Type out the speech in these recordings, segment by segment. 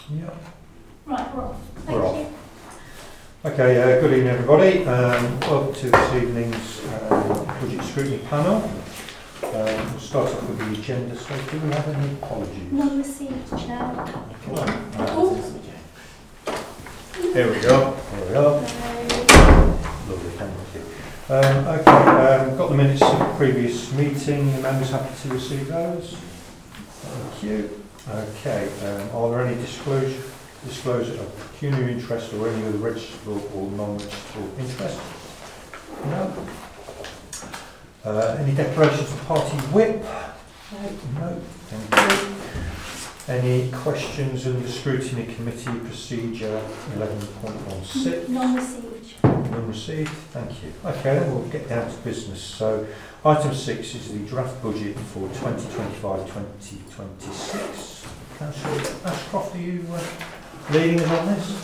Yeah. Right, we're off. We're Thank off. you. Okay, good evening everybody. Welcome to this evening's budget scrutiny panel. We'll start off with the agenda. So do we have any apologies? None received, Chair. Here we go. Here we are. Lovely, thank you. Okay, got the minutes of the previous meeting. The members happy to receive those? Thank you. Okay, are there any disclosure of pecuniary interest or any other registrable or non-registrable interest? No. Any declarations of party whip? No. Thank you. Any questions in the scrutiny committee procedure 11.16? None received. None received. Thank you. Okay, then we'll get down to business. So, item 6 is the draft budget for 2025-2026. Councillor Ashcroft, are you leading us on this?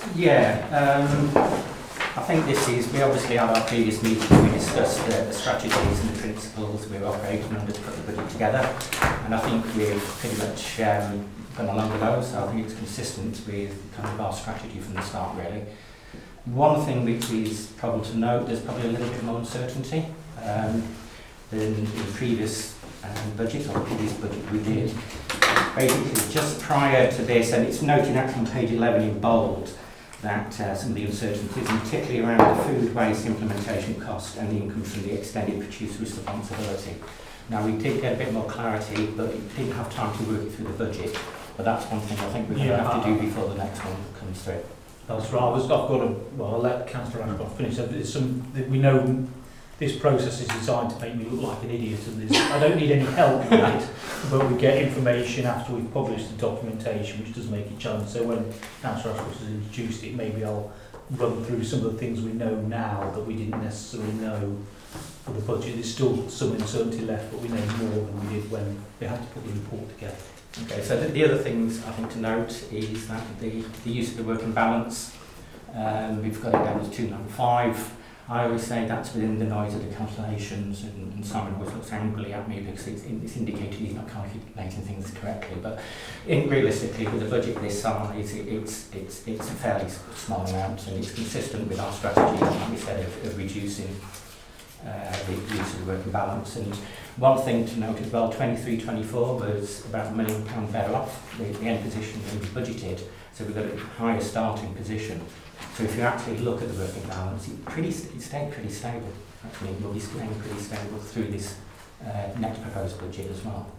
Yeah, I think this is, we obviously had our previous meeting, we discussed the strategies and the principles we were operating under to put the budget together, and I think we've pretty much gone along with those, so I think it's consistent with kind of our strategy from the start really. One thing which is probably to note, there's probably a little bit more uncertainty than in the previous budget, or the previous budget we did. Basically, just prior to this, and it's noted actually on page 11 in bold, that some of the uncertainties, and particularly around the food waste implementation cost and the income from the extended producer responsibility. Now, we did get a bit more clarity, but we didn't have time to work it through the budget. But that's one thing I think we're going to have to do before the next one comes through. That's right. I've got to, well, I'll let Councillor Ashcroft finish. There's some, we know this process is designed to make me look like an idiot, and I don't need any help with it, but we get information after we've published the documentation, which does make it challenging. So when Councillor Ashcroft has introduced it, maybe I'll run through some of the things we know now that we didn't necessarily know for the budget. There's still some uncertainty left, but we know more than we did when we had to put the report together. Okay, so the other things I think to note is that the use of the working balance, we've got it down as 295. I always say that's within the noise of the calculations, and Simon always looks angrily at me because it's indicated he's not calculating things correctly. But realistically, with a budget this size, it's a fairly small amount, and it's consistent with our strategy, like we said, of reducing the use of the working balance. And one thing to note as well, 23-24 was about £1 million better off the end position than we budgeted, so we've got a higher starting position. So if you actually look at the working balance, it stayed pretty stable. Actually, it will be staying pretty stable through this next proposed budget as well.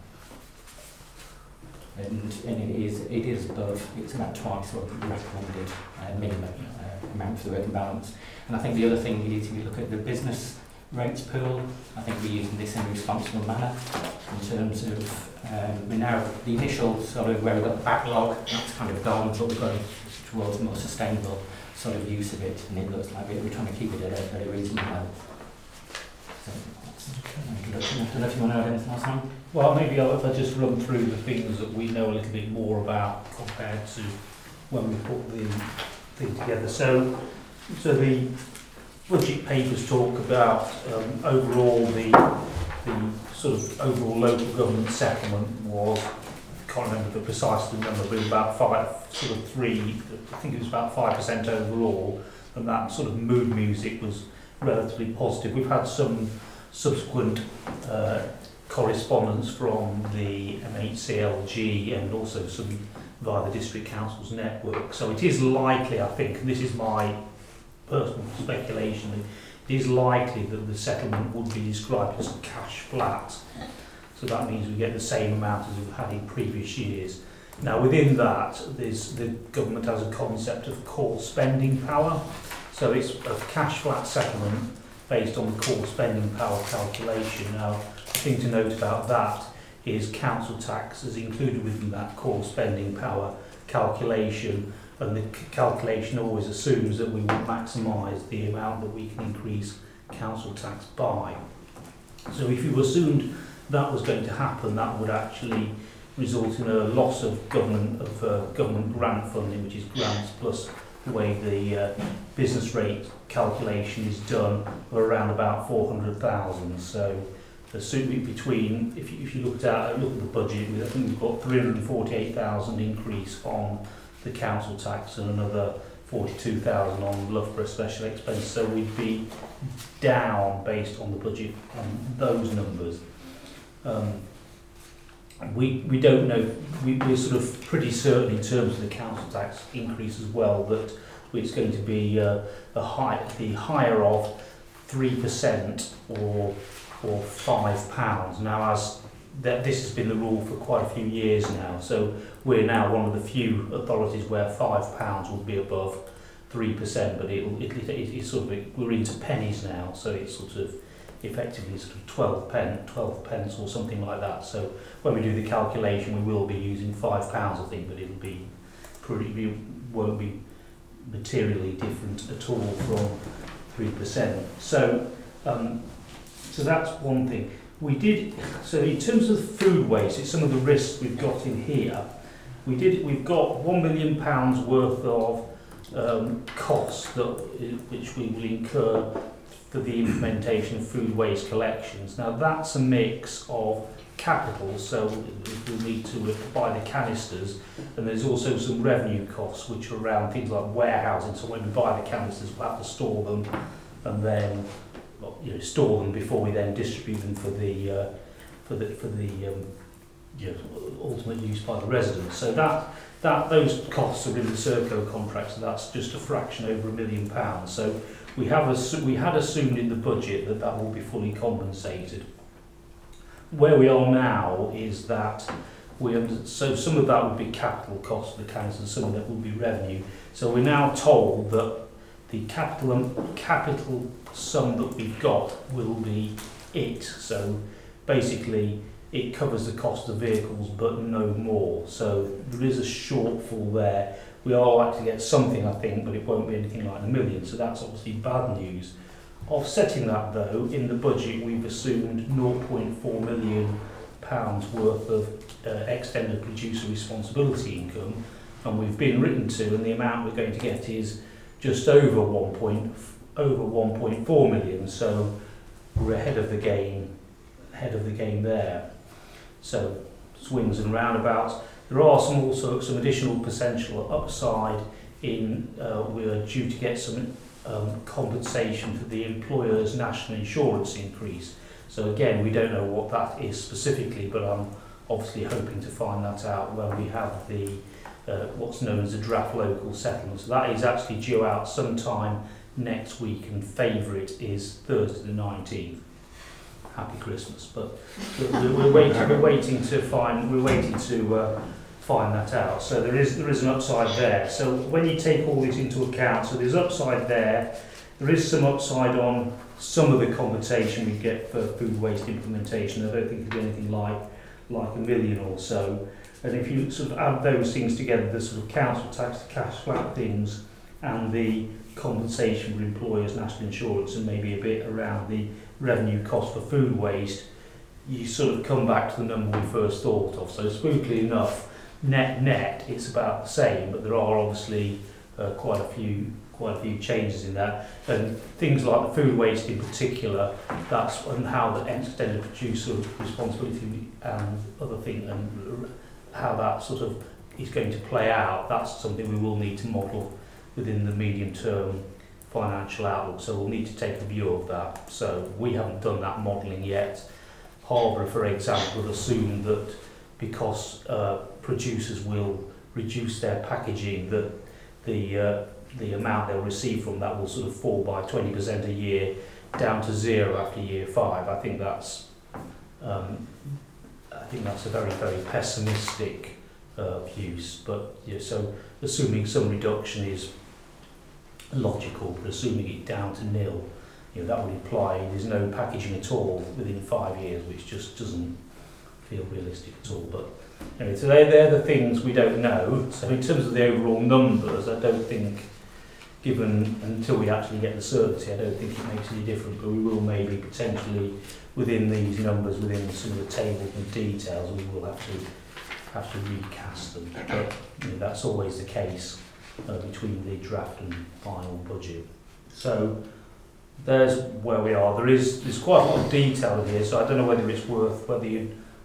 And it is above, it's about twice what the recommended minimum amount for the working balance. And I think the other thing is, if you look at the business rates pool, I think we're using this in a responsible manner in terms of, we're now, the initial sort of where we've got the backlog, that's kind of gone, but we're going towards a more sustainable sort of use of it, and it looks like we're trying to keep it at a reasonable level. So, I don't know if you want to add anything else on? Well, maybe if I just run through the things that we know a little bit more about compared to when we put the thing together. So the budget papers talk about overall the sort of overall local government settlement was, I can't remember the precise number, but it was about I think it was about 5% overall, and that sort of mood music was relatively positive. We've had some subsequent correspondence from the MHCLG and also some via the District Council's network. So it is likely, I think, and this is my personal speculation, it is likely that the settlement would be described as cash flat. So that means we get the same amount as we've had in previous years. Now within that, the government has a concept of core spending power. So it's a cash flat settlement based on the core spending power calculation. Now, the thing to note about that is council tax is included within that core spending power calculation, and the calculation always assumes that we will maximise the amount that we can increase council tax by. So if you assumed that was going to happen, that would actually result in a loss of government grant funding, which is grants plus the way the business rate calculation is done, of around about 400,000. So assuming between, if you look at the budget, I think we've got 348,000 increase on the council tax and another 42,000 on Loughborough special expense. So we'd be down based on the budget on those numbers. We don't know, we're sort of pretty certain in terms of the council tax increase as well that it's going to be the higher of 3% or £5. Now, as that this has been the rule for quite a few years now, so we're now one of the few authorities where £5 will be above 3%, but it's sort of, we're into pennies now, so it's sort of effectively sort of 12 pence or something like that. So when we do the calculation, we will be using £5, I think, but it'll be pretty, won't be materially different at all from 3%. So so that's one thing. So in terms of food waste, it's some of the risks we've got in here. We've got £1 million worth of costs which we will incur for the implementation of food waste collections. Now that's a mix of capital, so we'll need to buy the canisters, and there's also some revenue costs which are around things like warehousing. So when we buy the canisters, we'll have to store them and then store them before we then distribute them for the ultimate use by the residents. So that those costs are in the Serco contract, so that's just a fraction over £1 million. So we had assumed in the budget that will be fully compensated. Where we are now is that so some of that would be capital costs for the council, and some of that will be revenue. So we're now told that the capital sum that we've got will be it. So basically it covers the cost of vehicles but no more. So there is a shortfall there. We are likely to get something, I think, but it won't be anything like £1 million. So that's obviously bad news. Offsetting that though, in the budget we've assumed £0.4 million worth of extended producer responsibility income, and we've been written to, and the amount we're going to get is just over 1.4 million. So we're ahead of the game there. So swings and roundabouts. There are some additional potential upside in we're due to get some compensation for the employer's national insurance increase. So again, we don't know what that is specifically, but I'm obviously hoping to find that out when we have the what's known as a draft local settlement. So that is actually due out sometime next week, and favourite is Thursday the 19th. Happy Christmas! But we're waiting to find that out. So there is an upside there. So when you take all this into account, so there's upside there. There is some upside on some of the compensation we get for food waste implementation. I don't think it'll be anything like £1 million or so. And if you sort of add those things together, the sort of council tax, the cash flat things, and the compensation for employers' national insurance, and maybe a bit around the revenue cost for food waste, you sort of come back to the number we first thought of. So spookily enough, net it's about the same, but there are obviously quite a few changes in that, and things like the food waste in particular, that's and how the extended producer responsibility and other things, and how that sort of is going to play out. That's something we will need to model within the medium term financial outlook, so we'll need to take a view of that. So we haven't done that modelling yet. Harborough, for example, assumed that because producers will reduce their packaging, that the amount they'll receive from that will sort of fall by 20% a year down to zero after year 5. I think that's a very, very pessimistic view. But yeah, so assuming some reduction is logical, but assuming it down to nil, that would imply there's no packaging at all within 5 years, which just doesn't feel realistic at all. But anyway, so they're the things we don't know. So in terms of the overall numbers, I don't think, given until we actually get the certainty, I don't think it makes any difference. But we will maybe potentially within these numbers, within some of the tables and details, we will have to recast them. But that's always the case between the draft and final budget. So there's where we are. There's quite a lot of detail here, so I don't know whether it's worth, whether you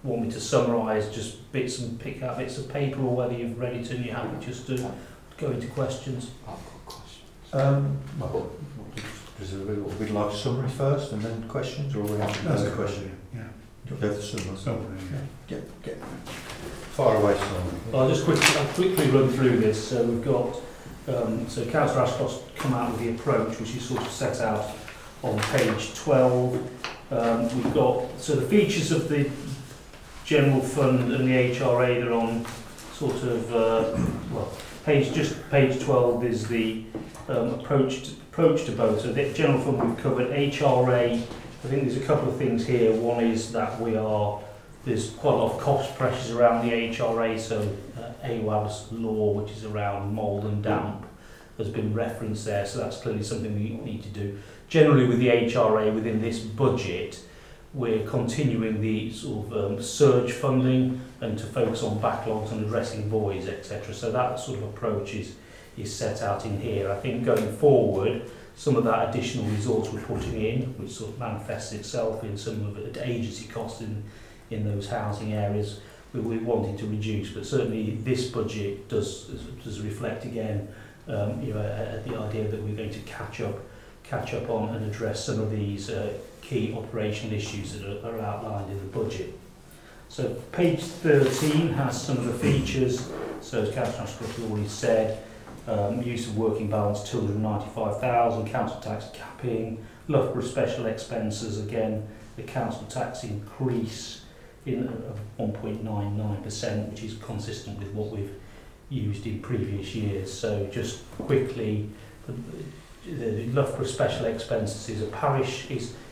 want me to summarise just bits and pick out bits of paper, or whether you've read it and you're happy just to go into questions. I've got questions. Well, we'd like a summary first and then questions, or we have to That's go a question. Yeah. go for summary? Summary, yeah. Get far away summary. Well, I'll quickly run through this. So we've got, so Councillor Ashcroft's come out with the approach, which is sort of set out on page 12. We've got, so the features of the general fund and the HRA, they're on sort of, well, page 12 is the approach to both. So the general fund we've covered. HRA, I think there's a couple of things here. One is that there's quite a lot of cost pressures around the HRA, so AWAB's law, which is around mould and damp, has been referenced there, so that's clearly something we need to do. Generally with the HRA within this budget, we're continuing the sort of surge funding and to focus on backlogs and addressing voids, etc. So that sort of approach is set out in here. I think going forward, some of that additional resource we're putting in, which sort of manifests itself in some of the agency costs in those housing areas, we're wanting to reduce. But certainly this budget does reflect again, the idea that we're going to catch up on and address some of these key operational issues that are outlined in the budget. So page 13 has some of the features. So as Councillor Ashcroft already said, use of working balance 295,000, council tax capping, Loughborough special expenses, again the council tax increase of 1.99%, which is consistent with what we've used in previous years. So just quickly, the Loughborough special expenses is a parish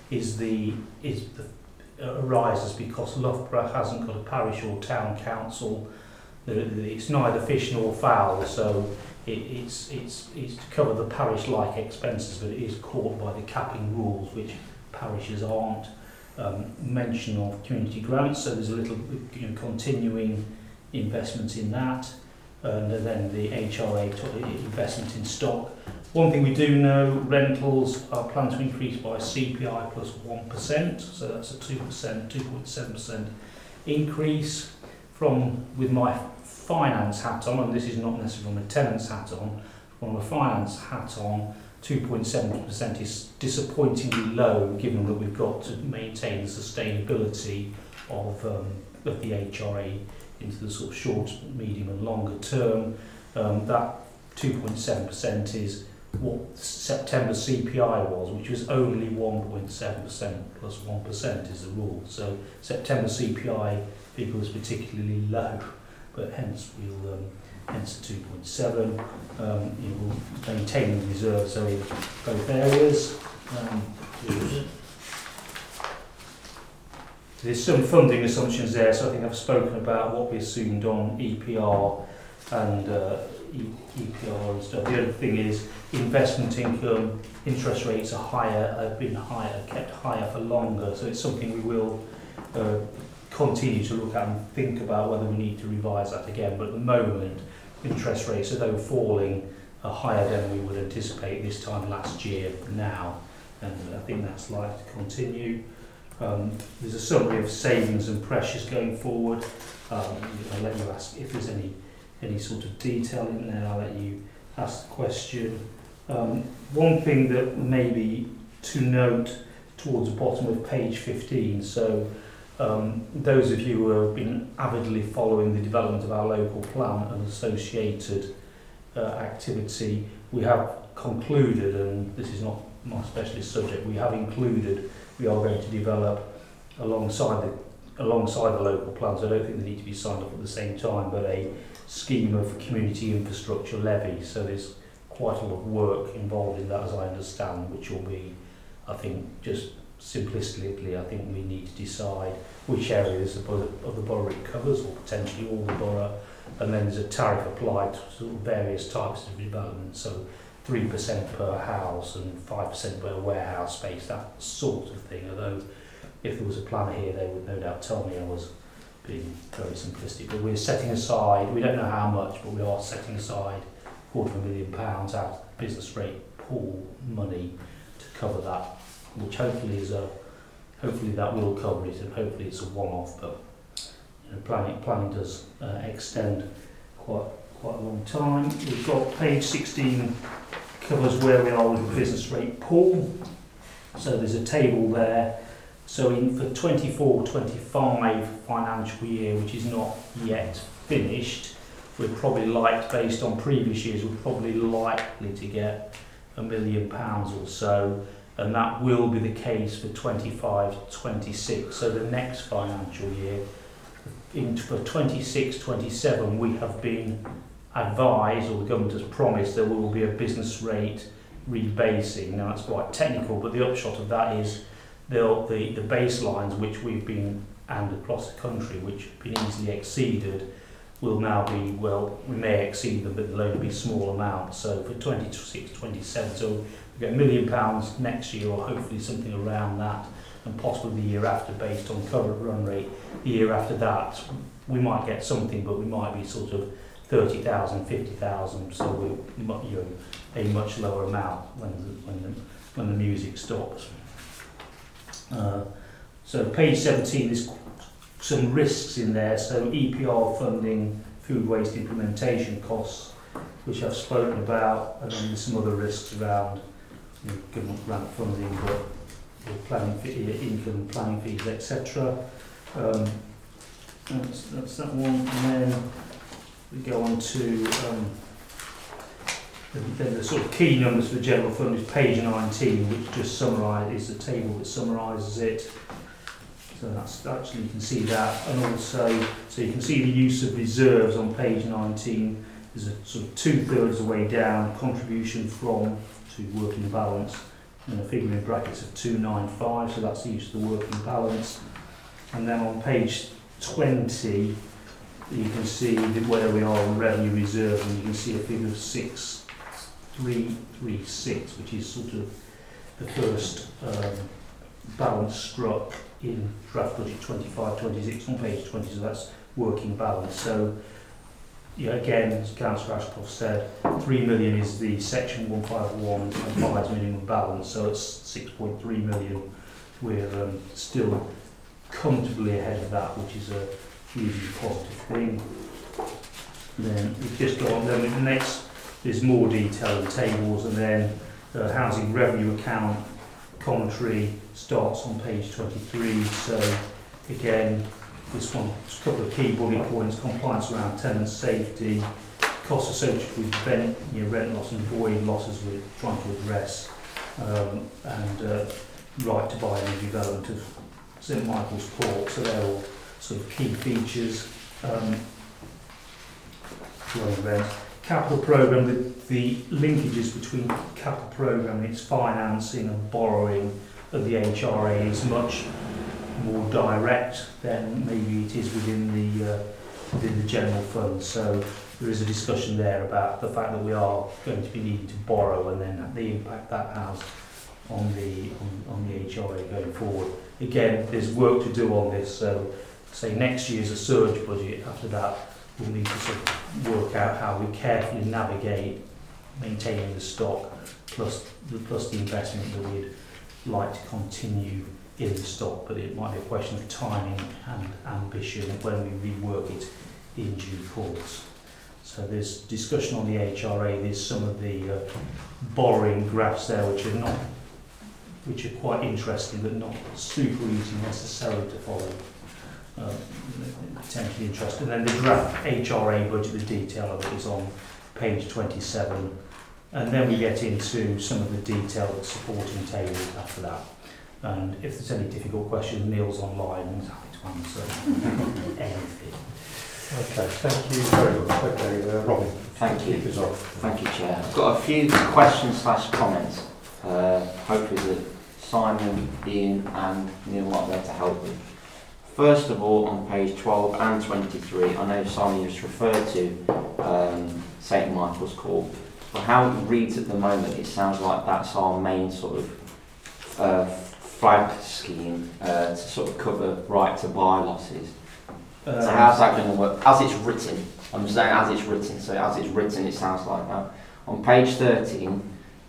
arises because Loughborough hasn't got a parish or town council. It's neither fish nor fowl, so it's to cover the parish-like expenses, but it is caught by the capping rules, which parishes aren't. Mention of community grants, so there's a little continuing investment in that, and then the HRA investment in stock. One thing we do know, rentals are planned to increase by CPI plus 1%, so that's a 2.7% increase. With my finance hat on, and this is not necessarily from a tenant's hat on, from a finance hat on, 2.7% is disappointingly low, given that we've got to maintain the sustainability of the HRA into the sort of short, medium and longer term. That 2.7% is what September CPI was, which was only 1.7% plus 1% is the rule. So September CPI figure was particularly low, but hence we'll hence 2.7. We'll maintain the reserves so in both areas. There's some funding assumptions there, so I think I've spoken about what we assumed on EPR and EPR and stuff. The other thing is investment income, interest rates are higher, have been higher, kept higher for longer, so it's something we will continue to look at and think about whether we need to revise that again. But at the moment, interest rates, although falling, are higher than we would anticipate this time last year now, and I think that's likely to continue. There's a summary of savings and pressures going forward. I'll let you ask if there's any sort of detail in there. I'll let you ask the question. One thing that maybe to note towards the bottom of page 15, so those of you who have been avidly following the development of our local plan and associated activity, we have concluded, and this is not my specialist subject, we are going to develop alongside the local plans. I don't think they need to be signed up at the same time, but a scheme of community infrastructure levy. So there's quite a lot of work involved in that, as I understand, which will be, I think, just simplistically, I think we need to decide which areas of the borough it covers, or potentially all the borough, and then there's a tariff applied to sort of various types of development, so 3% per house and 5% per warehouse space, that sort of thing. Although if there was a planner here, they would no doubt tell me I was being very simplistic. But we're setting aside, we don't know how much, but we are setting aside £250,000 out of business rate pool money to cover that, which hopefully that will cover it, and hopefully it's a one-off, but planning does extend quite a long time. We've got page 16 covers where we are with the business rate pool. So there's a table there. So for 24-25 financial year, which is not yet finished, we're probably based on previous years, we're probably likely to get £1 million or so, and that will be the case for 25-26. So the next financial year, for 26-27, we have been advised, or the government has promised, there will be a business rate rebasing. Now that's quite technical, but the upshot of that is the baselines which we've been, and across the country, which have been easily exceeded, will now be, well, we may exceed them, but they'll only be small amounts. So for 26-27, so we get £1 million next year, or hopefully something around that, and possibly the year after based on current run rate. The year after that, we might get something, but we might be sort of 30,000, 50,000, so we're a much lower amount when the music stops. So page 17, there's some risks in there. So EPR funding, food waste implementation costs, which I've spoken about, and then there's some other risks around government grant funding, but planning income, planning fees, etc. That's that one, and then we go on to then the sort of key numbers for the general fund is page 19, which just summarizes the table that summarizes it. So that's actually, you can see that, and also so you can see the use of reserves on page 19. There's a sort of 2/3 of the way down, contribution from to working balance, and a figure in brackets of 295. So that's the use of the working balance. And then on page 20, you can see where we are on revenue reserve, and you can see a figure of 6336, which is sort of the first balance struck in draft budget 25-26 on page 20. So that's working balance. So yeah, again, as Councillor Ashcroft said, 3 million is the section 151 provides minimum balance, so it's 6.3 million. We're still comfortably ahead of that, which is a hugely positive thing. And then we've just got on, then the next, there's more detail in tables, and then the housing revenue account commentary starts on page 23. So again, this one, a couple of key bullet points: compliance around tenant safety, costs associated with rent loss and void losses we're trying to address, and right to buy and development of St Michael's Port. So they're all sort of key features. Capital programme, the linkages between capital programme and its financing and borrowing of the HRA is much more direct than maybe it is within the general fund. So there is a discussion there about the fact that we are going to be needing to borrow, and then the impact that has on the HRA going forward. Again, there's work to do on this. So say next year's a surge budget. After that, we'll need to sort of work out how we carefully navigate maintaining the stock plus the investment that we'd like to continue in the stock, but it might be a question of timing and ambition when we rework it in due course. So there's discussion on the HRA. There's some of the borrowing graphs there which are quite interesting, but not super easy necessarily to follow. Potentially interesting. And then the draft HRA budget, the detail of it is on page 27, and then we get into some of the detailed supporting tables after that. And if there's any difficult questions, Neil's online and he's happy to answer anything. Okay, thank you very much. Okay, Robin. Thank you. Keep us off. Thank you, Chair. I've got a few questions/comments. Hopefully that Simon, Ian and Neil might be able to help with. First of all, on page 12 and 23, I know Simon just referred to St Michael's Court. But how it reads at the moment, it sounds like that's our main sort of flag scheme to sort of cover right to buy losses. So how's that going to work? As it's written, I'm saying as it's written, so as it's written it sounds like that. On page 13,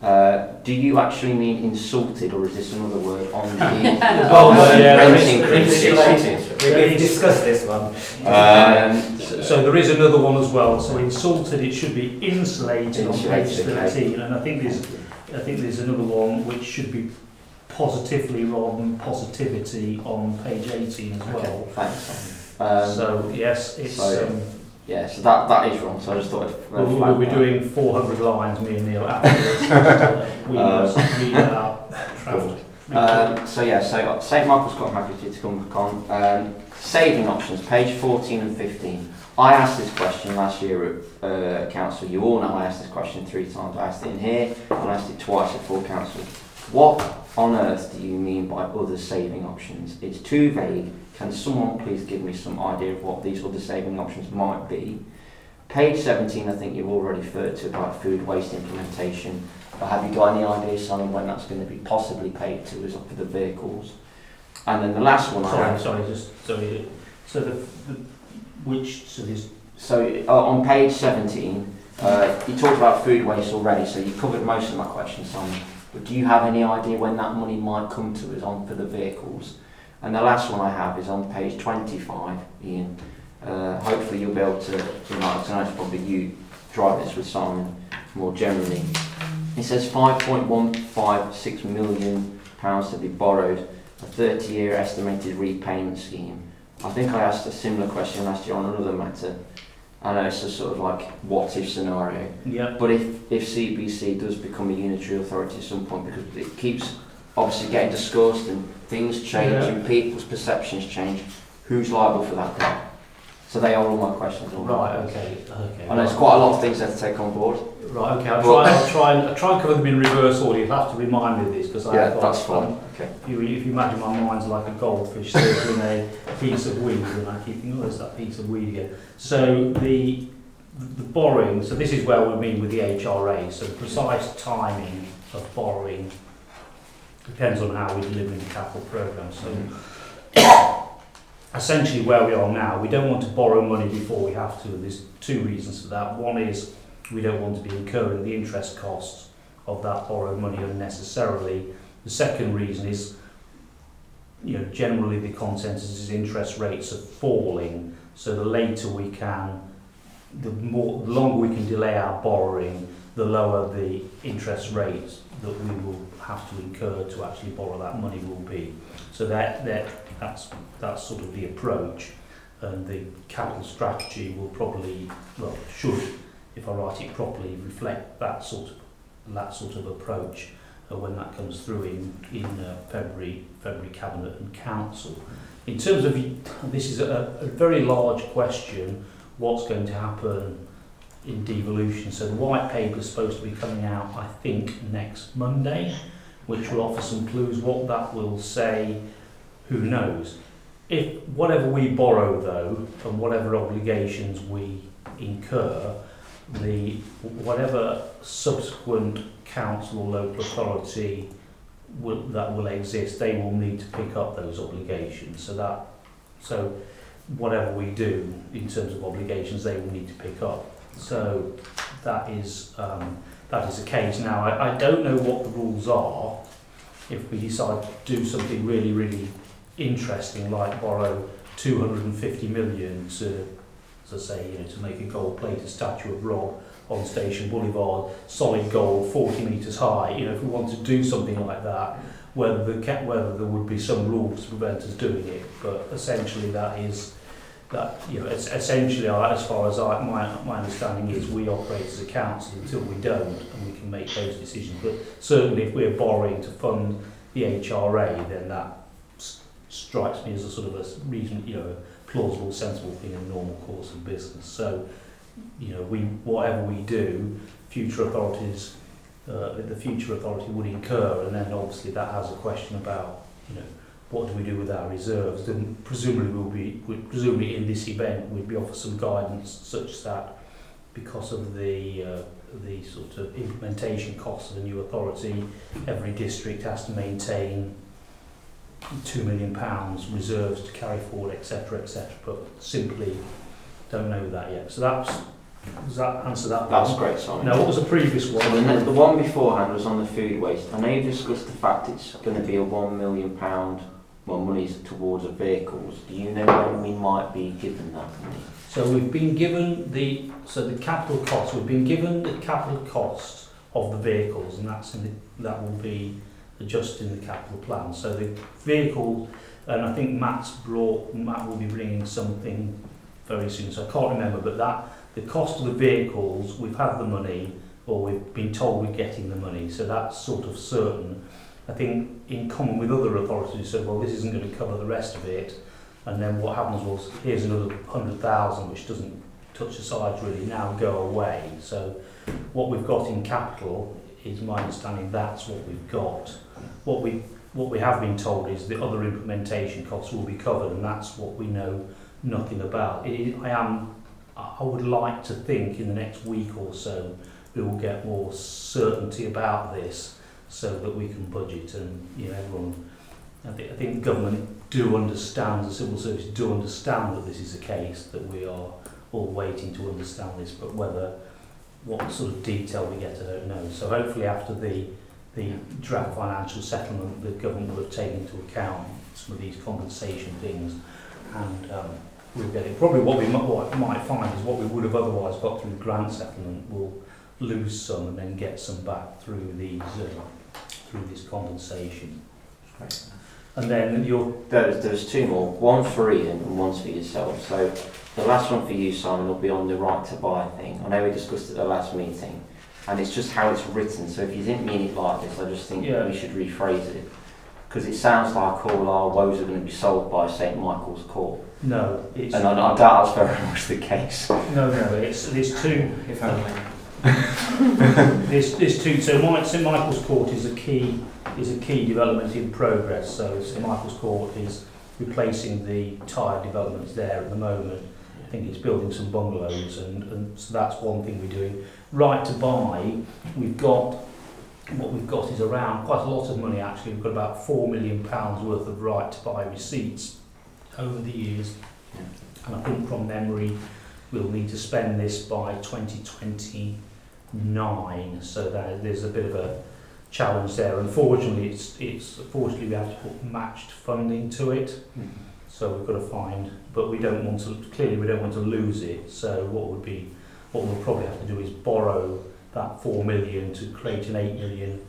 Do you actually mean insulted, or is this another word on the rent increases? We've discussed this one. So there is another one as well. So insulted, it should be insulated on page 13, and I think there's another one which should be positively rather than positivity on page 18 as well. Okay, thanks. So yes, it's. Yeah, so that is wrong. So I just thought we'll be doing 400 lines, me and Neil, afterwards. We must read out draft. So St Michael's Court, I'm happy to come back on. Saving options, page 14 and 15. I asked this question last year at council. You all know I asked this question 3 times. I asked it in here and I asked it twice at full council. What on earth do you mean by other saving options? It's too vague. Can someone please give me some idea of what these other saving options might be? Page 17, I think you've already referred to about food waste implementation. But have you got any ideas, Simon, when that's going to be possibly paid to us for the vehicles? And then the last one So on page 17, you talked about food waste already, so you covered most of my questions, Simon. But do you have any idea when that money might come to us on for the vehicles? And the last one I have is on page 25, Ian. Hopefully you'll be able to, tonight it's probably you drive this with Simon more generally. It says £5.156 million to be borrowed, a 30-year estimated repayment scheme. I think I asked a similar question last year on another matter. I know it's a sort of like what-if scenario. Yeah. But if CBC does become a unitary authority at some point, because it keeps obviously getting discussed and things change and people's perceptions change, who's liable for that debt? So they are all my questions. Right, okay. I know it's quite a lot of things there to take on board. Right, okay, I'll try and cover them in reverse order. You'll have to remind me of this because that's fine. Okay. If you imagine my mind's like a goldfish circling a piece of weed, and I keep thinking, oh, there's that piece of weed again. So the borrowing, so this is where we mean with the HRA, so the precise timing of borrowing depends on how we deliver the capital programme. So essentially where we are now, we don't want to borrow money before we have to, and there's 2 reasons for that. One is we don't want to be incurring the interest costs of that borrowed money unnecessarily. The second reason is, generally the consensus is interest rates are falling, so the later we can, the longer we can delay our borrowing, the lower the interest rates that we will have to incur to actually borrow that money will be. So that's sort of the approach, and the capital strategy will probably, should, if I write it properly, reflect that sort of approach when that comes through in February Cabinet and Council. In terms of, this is a very large question, what's going to happen in devolution. So the white paper is supposed to be coming out, I think, next Monday, which will offer some clues. What that will say, who knows. If whatever we borrow, though, and whatever obligations we incur, whatever subsequent council or local authority that will exist, they will need to pick up those obligations. So whatever we do in terms of obligations, they will need to pick up. So that is the case. Now I don't know what the rules are if we decide to do something really, really interesting, like borrow 250 million to make a gold-plated statue of Rob on Station Boulevard, solid gold, 40 metres high. If we want to do something like that, whether there would be some rules to prevent us doing it, but essentially essentially, as far as my understanding is, we operate as a council until we don't, and we can make those decisions. But certainly, if we're borrowing to fund the HRA, then that strikes me as a sort of a reason, plausible, sensible thing in the normal course of business. So, whatever we do, future authorities, the future authority would incur, and then obviously that has a question about, what do we do with our reserves? Then presumably in this event we'd be offered some guidance such that, because of the sort of implementation costs of the new authority, every district has to maintain £2 million reserves to carry forward, etc., etc. But simply don't know that yet. So Does that answer that That's one? great, Simon. Now, what was the previous one? So the one beforehand was on the food waste. I know you discussed the fact it's going to be a £1 million, money's towards the vehicles. Do you know when we might be given that money? So we've been given the capital cost. We've been given the capital cost of the vehicles, and that will be adjusted in the capital plan. So the vehicle, and I think Matt will be bringing something very soon. So I can't remember, but the cost of the vehicles, we've had the money, or we've been told we're getting the money. So that's sort of certain. I think in common with other authorities, who said, well, this isn't going to cover the rest of it. And then what happens was, here's another 100,000, which doesn't touch the sides really, now go away. So what we've got in capital is, my understanding, that's what we've got. What we have been told is the other implementation costs will be covered, and that's what we know nothing about. I would like to think in the next week or so we will get more certainty about this, so that we can budget, and everyone. I think government do understand, the civil service do understand that this is the case, that we are all waiting to understand this, but what sort of detail we get, I don't know. So hopefully after the draft financial settlement, the government will have taken into account some of these compensation things, and we'll get it. Probably what we might find is what we would have otherwise got through grant settlement, we'll lose some and then get some back through this compensation. Right. And then There's two more. One for Ian and one's for yourself. So the last one for you, Simon, will be on the right to buy thing. I know we discussed it at the last meeting, and it's just how it's written. So if you didn't mean it like this, I just think we should rephrase it, because it sounds like all our woes are going to be solved by St Michael's Court. No, it's... And I doubt that's very much the case. No, there's two... If only. There's two. So St Michael's Court is a key development in progress. So St Michael's Court is replacing the tired developments there at the moment. I think it's building some bungalows, and so that's one thing we're doing. Right to buy, what we've got is around quite a lot of money actually. We've got about £4 million worth of right to buy receipts over the years, and I think from memory we'll need to spend this by 2029, so that there's a bit of a challenge there. Unfortunately, fortunately we have to put matched funding to it, so we've got to find, but we don't want to lose it. So what we'll probably have to do is borrow that 4 million to create an 8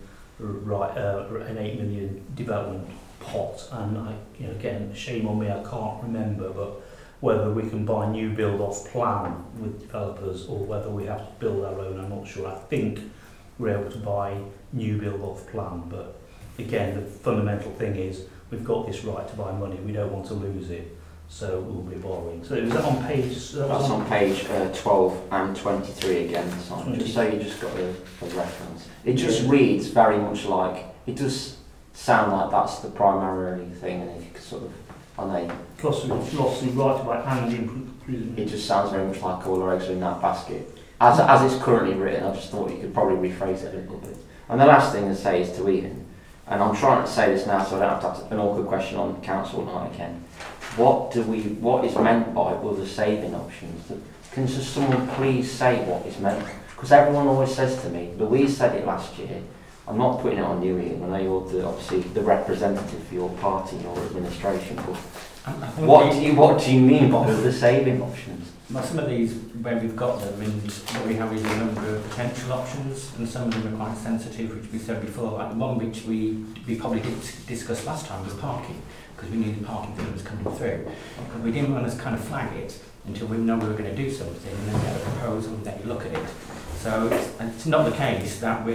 million development pot. And again, shame on me, I can't remember, but whether we can buy new build off plan with developers or whether we have to build our own, I'm not sure. I think we're able to buy new build off plan, but again, the fundamental thing is we've got this right to buy money, we don't want to lose it, so we'll be borrowing. So was that on page... That's on page 12 and 23 again, Simon, just so you just got a reference. It just reads very much like, it does sound like that's the primary thing, and if you could sort of, Glossary right to buy and improvement. It just sounds very much like all our eggs are in that basket. As it's currently written, I just thought you could probably rephrase it a little bit. And the last thing to say is to Ian, and I'm trying to say this now so I don't have to ask an awkward question on council night again. What is meant by other saving options? Can just someone please say what is meant? Because everyone always says to me, Louise said it last year, I'm not putting it on you, Ian, I know you're obviously the representative for your party, your administration, but what do you mean by the saving options? Well, some of these, where we've got them, and what we have is a number of potential options, and some of them are quite sensitive, which we said before. Like the one which we probably did discuss last time was parking, because we knew the parking thing was coming through. And we didn't want to kind of flag it until we know we were going to do something, and then we had a proposal and then you look at it. So it's not the case that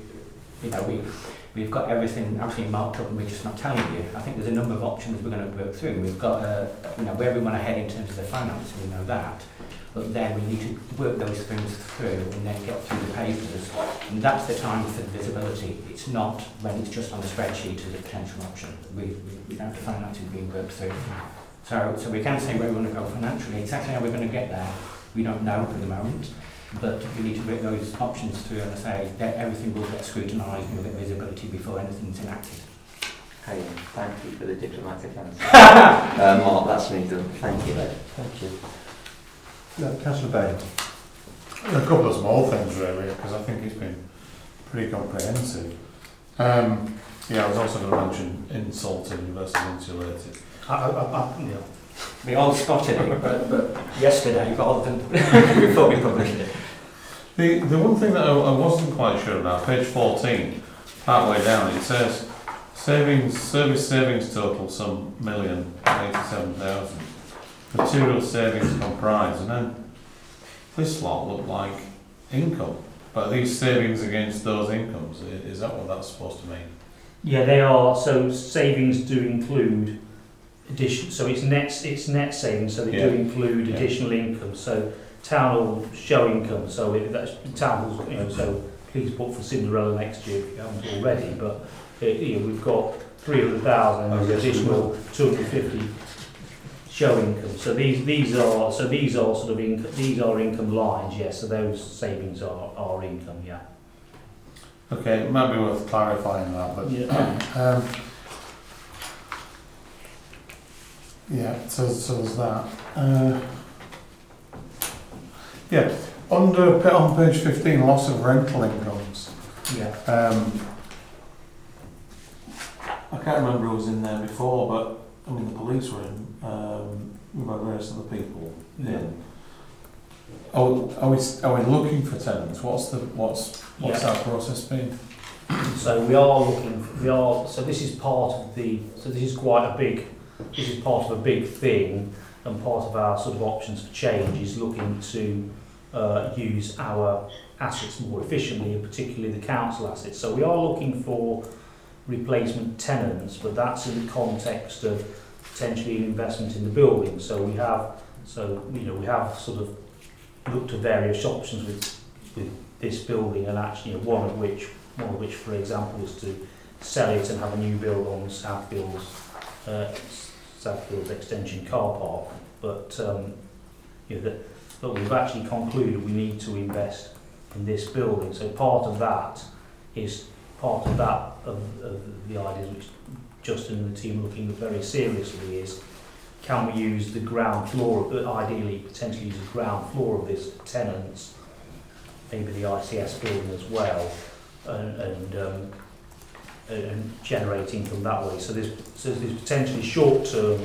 we've got everything absolutely marked up and we're just not telling you. I think there's a number of options we're going to work through. We've got where we want to head in terms of the finance, we know that. But then we need to work those things through and then get through the papers. And that's the time for the visibility. It's not when it's just on the spreadsheet as a potential option. We don't have the finances being worked through. So we can say where we want to go financially. Exactly how we're going to get there, we don't know at the moment. But we need to work those options through, and I say that everything will get scrutinised and we'll get visibility before anything's enacted. Hey, thank you for the diplomatic answer. Mark, that's me done. Thank you. Thank you. Councillor Bain. A couple of small things really, because I think it's been pretty comprehensive. Yeah, I was also going to mention insulted versus insulated. Yeah. We all spotted it, but yesterday rather than before we published it. The one thing that I wasn't quite sure about, page 14, partway down, it says service savings total some 1,087,000. Material savings comprise, and then this lot look like income. But are these savings against those incomes? Is that what that's supposed to mean? Yeah, they are. So savings do include addition. So it's net savings. So they do include additional income. So town will show income. So that's town will, you know. So please put for Cinderella next year if you haven't already. But you know, we've got 300,000 and additional 250 show income. So these are sort of these are income lines. Yes. So those savings are income. Yeah. Okay, it might be worth clarifying that, but yeah, so there's that. Yeah, on page 15, loss of rental incomes. Yeah. I can't remember who was in there before, but I mean the police were in. We've had various other people. Yeah. Are we looking for tenants? What's our process been? So we are looking. So this is part of the. So this is quite a big. This is part of a big thing, and part of our sort of options for change is looking to use our assets more efficiently, and particularly the council assets. So we are looking for replacement tenants, but that's in the context of potentially an investment in the building. So we have sort of looked at various options with this building, and actually one of which, for example, is to sell it and have a new build on Southfield's Extension car park. But but we've actually concluded we need to invest in this building. So part of the ideas which Justin and the team are looking at very seriously is, can we use the ground floor, ideally potentially use the ground floor of this for tenants, maybe the ICS building as well, and generating from that way. So there's potentially short-term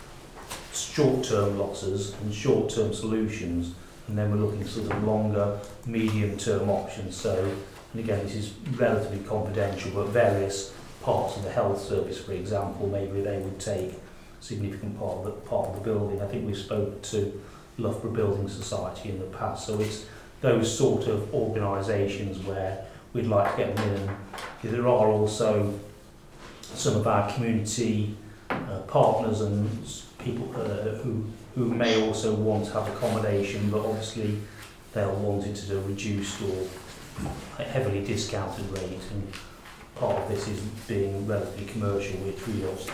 losses and short-term solutions, and then we're looking at sort of longer, medium-term options. So, and again, this is relatively confidential, but various parts of the health service, for example, maybe they would take significant part of the building. I think we've spoken to Loughborough Building Society in the past, so it's those sort of organisations where we'd like to get them in. And there are also some of our community partners and people who may also want to have accommodation, but obviously they'll want it at a reduced or heavily discounted rate, and part of this is being relatively commercial, which we obviously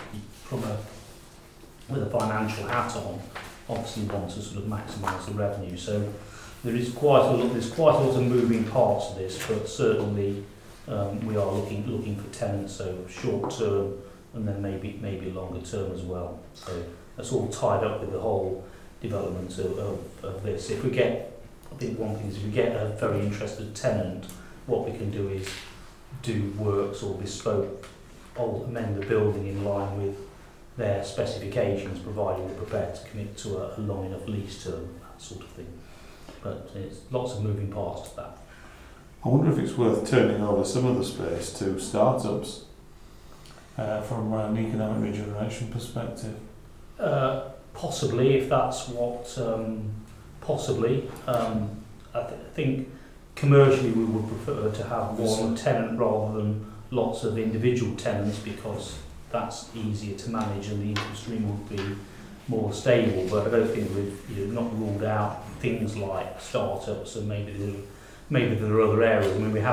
with a financial hat on, obviously want to sort of maximise the revenue. So there's quite a lot of moving parts of this, but certainly we are looking for tenants, so short term and then maybe longer term as well. So that's all tied up with the whole development of this. If we get, I think one thing is if we get a very interested tenant, what we can do is do works or bespoke, amend the building in line with their specifications, providing they're prepared to commit to a long enough lease term, that sort of thing. But it's lots of moving parts to that. I wonder if it's worth turning over some of the space to startups from an economic regeneration perspective. Possibly, if that's what. Possibly, I think commercially we would prefer to have one tenant rather than lots of individual tenants, because that's easier to manage and the income stream would be more stable. But I don't think we've not ruled out things like startups, and maybe there are other areas. I mean, we've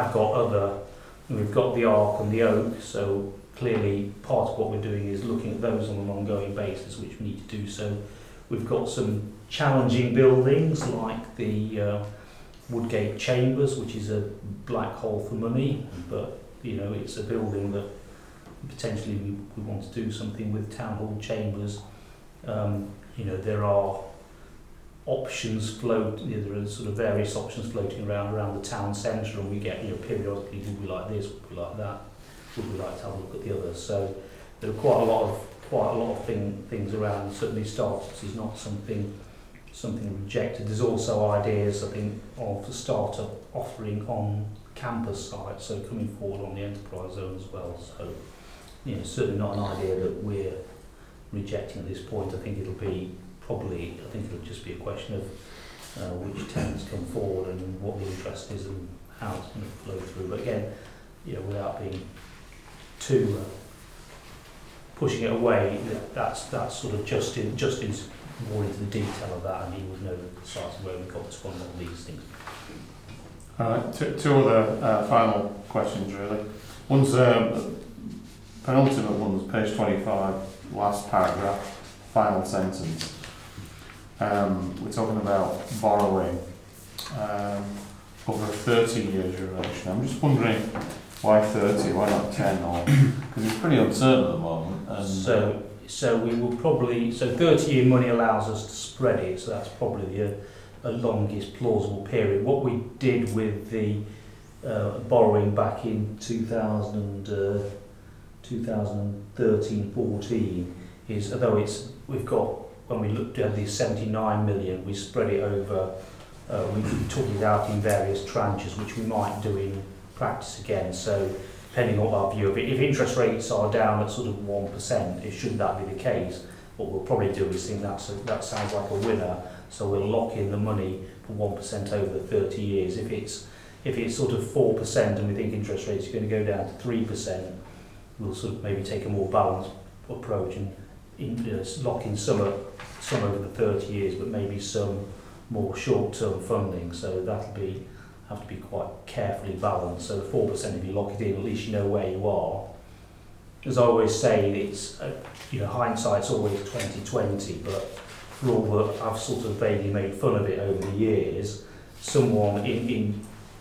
got the Arc and the Oak, so clearly part of what we're doing is looking at those on an ongoing basis, which we need to do. So we've got some challenging buildings like the Woodgate Chambers, which is a black hole for money, but it's a building that potentially we want to do something with. Town Hall Chambers. There are options float. There are sort of various options floating around the town centre, and we get periodically, would we like this, would we like that, would we like to have a look at the others. So there are quite a lot of things around. Certainly startups is not something rejected. There's also ideas, I think, of the startup offering on campus sites, so coming forward on the enterprise zone as well. So, certainly not an idea that we're rejecting at this point. I think it'll just be a question of which tenants come forward and what the interest is and how it's going to flow through. But again, without being too pushing it away, that's sort of Justin's more into the detail of that, and he would know precisely where we got to on all these things. Two other final questions really. One's penultimate one's page 25, last paragraph, final sentence. We're talking about borrowing over a 30-year duration. I'm just wondering why 30, why not 10, or because it's pretty uncertain at the moment. And so we will probably 30-year money allows us to spread it, so that's probably a longest plausible period. What we did with the borrowing back in 2013-14 is, although we've got, when we looked at the 79 million, we spread it over, we took it out in various tranches, which we might do in practice again. So depending on our view of it, if interest rates are down at sort of 1%, shouldn't that be the case? What we'll probably do is think that sounds like a winner, so we'll lock in the money for 1% over 30 years. If it's sort of 4% and we think interest rates are going to go down to 3%, we'll sort of maybe take a more balanced approach and lock in some over the 30 years, but maybe some more short-term funding. So that'll have to be quite carefully balanced. So 4%, if you lock it in, at least you know where you are. As I always say, it's hindsight's always 20/20, but for all that I've sort of vaguely made fun of it over the years, someone in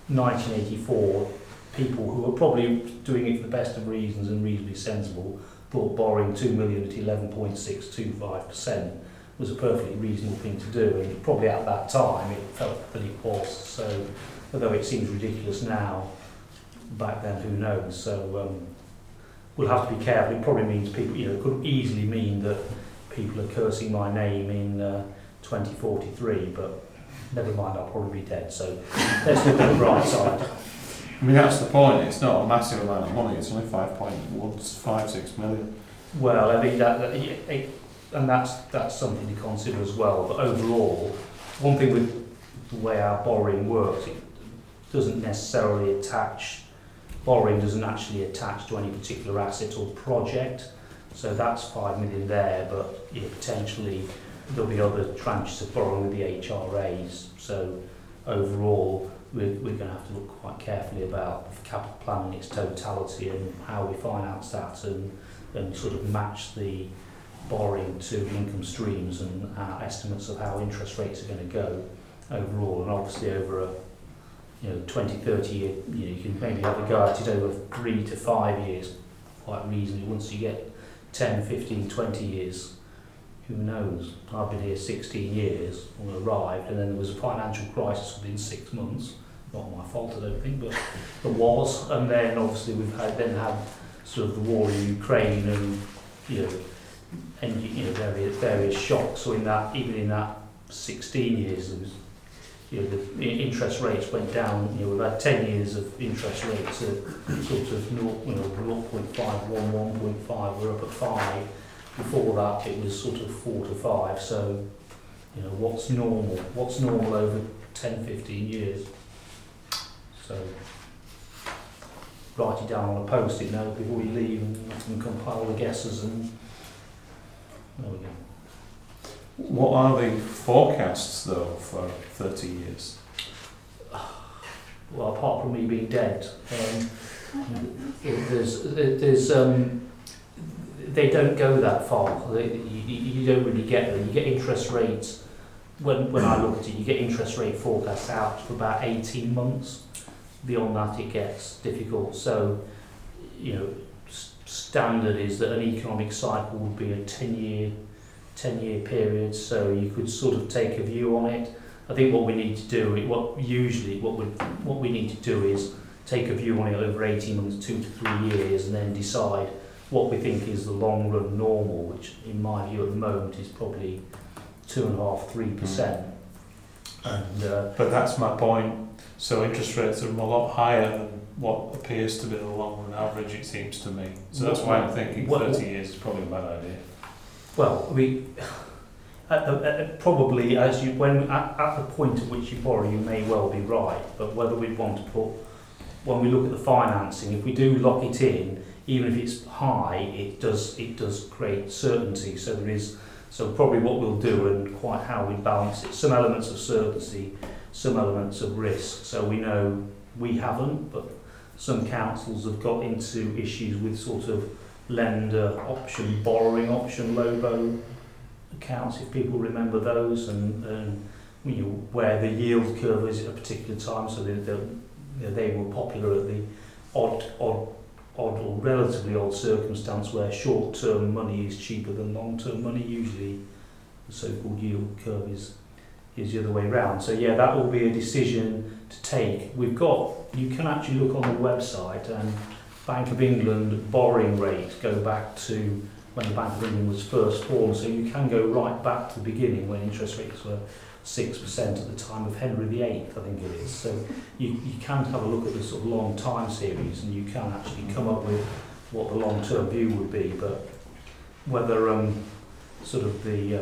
1984, people who were probably doing it for the best of reasons and reasonably sensible, thought borrowing 2 million at 11.625% was a perfectly reasonable thing to do, and probably at that time it felt that it was. So although it seems ridiculous now, back then who knows. So we'll have to be careful. It probably means people, it could easily mean that people are cursing my name in 2043, but never mind, I'll probably be dead. So let's look at the bright side. I mean, that's the point. It's not a massive amount of money. It's only 5.156 million. Well, I think that's something to consider as well. But overall, one thing with the way our borrowing works, it doesn't necessarily attach. Borrowing doesn't actually attach to any particular asset or project. So that's 5 million there, but potentially there'll be other tranches of borrowing with the HRAs. So overall, we're going to have to look quite carefully about the capital plan in its totality and how we finance that and sort of match the borrowing to the income streams and our estimates of how interest rates are going to go overall. And obviously over a 20, 30 year, you can maybe have a go at it over 3 to 5 years quite reasonably. Once you get 10, 15, 20 years, who knows? I've been here 16 years when I arrived, and then there was a financial crisis within 6 months. Not my fault, I don't think, but there was. And then obviously we've had sort of the war in Ukraine and various shocks. So even in that 16 years, there was the interest rates went down. We've had 10 years of interest rates at sort of 0.5, 1.5. We're up at 5. Before that, it was sort of 4 to 5. So, what's normal? What's normal over 10, 15 years? So, write it down on a post-it note before you leave, and I can compile the guesses, and there we go. What are the forecasts, though, for 30 years? Well, apart from me being dead, they don't go that far. You don't really get them. You get interest rates, when I look at it, you get interest rate forecasts out for about 18 months. Beyond that, it gets difficult. So, standard is that an economic cycle would be a 10-year 10-year period, so you could sort of take a view on it. I think what we need to do, what we need to do is take a view on it over 18 months, 2 to 3 years, and then decide what we think is the long run normal, which in my view at the moment is probably 2.5–3%. And But that's my point. So interest rates are a lot higher than what appears to be the long run average, it seems to me. So that's why I'm thinking 30 years is probably a bad idea. well, we probably as you when at the point at which you borrow, you may well be right. But whether we'd want to put, when we look at the financing, if we do lock it in, even if it's high, it does create certainty. So there is. So probably what we'll do and quite how we balance it, some elements of certainty, some elements of risk. So we know we haven't, but some councils have got into issues with sort of lender option, borrowing option, LOBO accounts, if people remember those, and you know, where the yield curve is at a particular time. So they were popular at the odd or relatively odd circumstance where short-term money is cheaper than long-term money. Usually the so-called yield curve is the other way around. So yeah, that will be a decision to take. You can actually look on the website, and Bank of England borrowing rate go back to when the Bank of England was first formed. So you can go right back to the beginning when interest rates were 6% at the time of Henry VIII, I think it is. So you can have a look at the sort of long time series, and you can actually come up with what the long-term view would be. But whether sort of the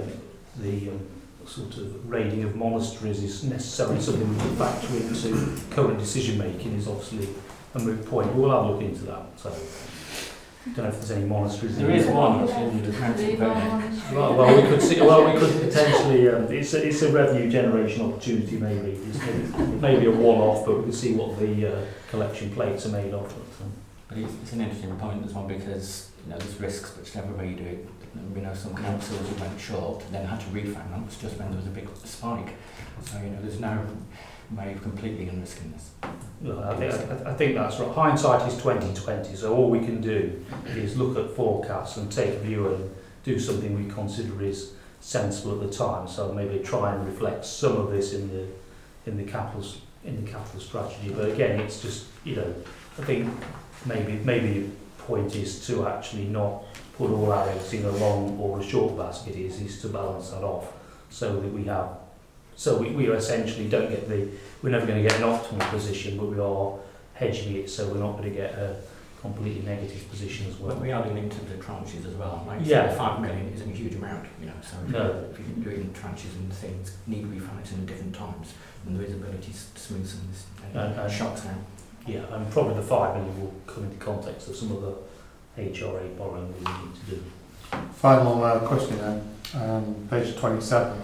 sort of raiding of monasteries is necessarily something we can factor into current decision making is obviously a moot point. We'll have a look into that. So I don't know if there's any monasteries. There is one that's in the Transylvania. Well, we could see. Well, we could potentially. It's a revenue generation opportunity, maybe. Maybe a one-off, but we can see what the collection plates are made of. But it's an interesting point as well, because there's risks whichever way you do it. We know some councils who went short and then had to refinance just when there was a big spike. So there's no way of completely unrisking this. No, I think that's right. Hindsight is 20/20, so all we can do is look at forecasts and take a view and do something we consider is sensible at the time. So maybe try and reflect some of this in the capital strategy. But again, it's just I think maybe the point is to actually not put all our eggs in a long or a short basket. Is to balance that off so that we have. So we essentially don't get we're never going to get an optimal position, but we are hedging it, so we're not going to get a completely negative position as well. But we are doing into the tranches as well. Like yeah. 5 million isn't a huge amount, so if you can do it in tranches and things need refinancing at different times, and there is ability to smooth some of this shocks out. Yeah, and probably the 5 million will come into context of some of the HRA borrowing we need to do. Final question then, page 27.